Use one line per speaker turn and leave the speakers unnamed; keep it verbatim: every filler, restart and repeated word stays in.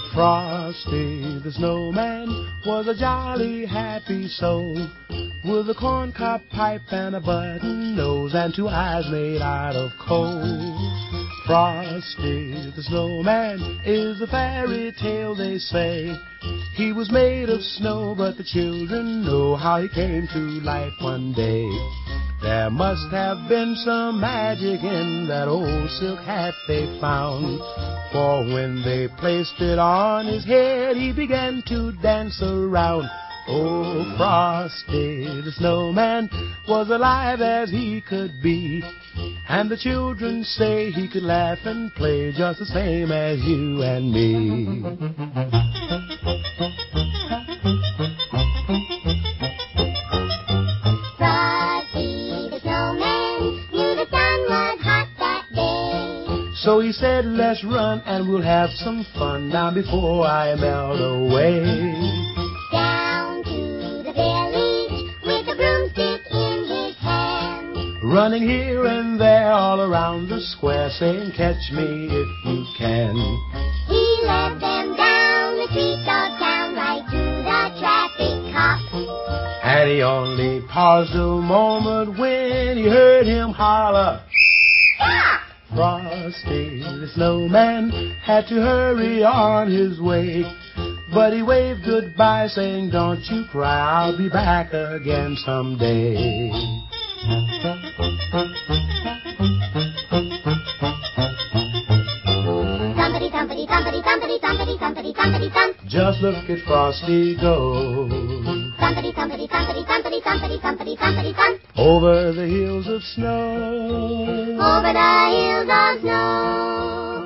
Frosty the Snowman was a jolly happy soul, with a corncob pipe and a button nose and two eyes made out of coal. Frosty the Snowman is a fairy tale, they say. He was made of snow, but the children know how he came to life one day. There must have been some magic in that old silk hat they found, for when they placed it on his head, he began to dance around. Oh, Frosty the Snowman was alive as he could be, and the children say he could laugh and play just the same as you and me. So he said, let's run and we'll have some fun now before I melt away.
Down to the village with a broomstick in his hand,
running here and there all around the square, saying, catch me if you can.
He led them down the streets of town, right to the traffic cop.
And he only paused a moment when he heard him holler,
Stop!
Frosty the Snowman had to hurry on his way, but he waved goodbye saying, don't you cry, I'll be back again someday.
Thumpity, thumpity, thumpity, thumpity, thumpity, thumpity, thumpity, thump.
Just look at Frosty go.
Thumpity, thumpity, thumpity, thumpity, thumpity, thumpity, thumpity, thump.
Over the hills of snow.
Over the hills of snow.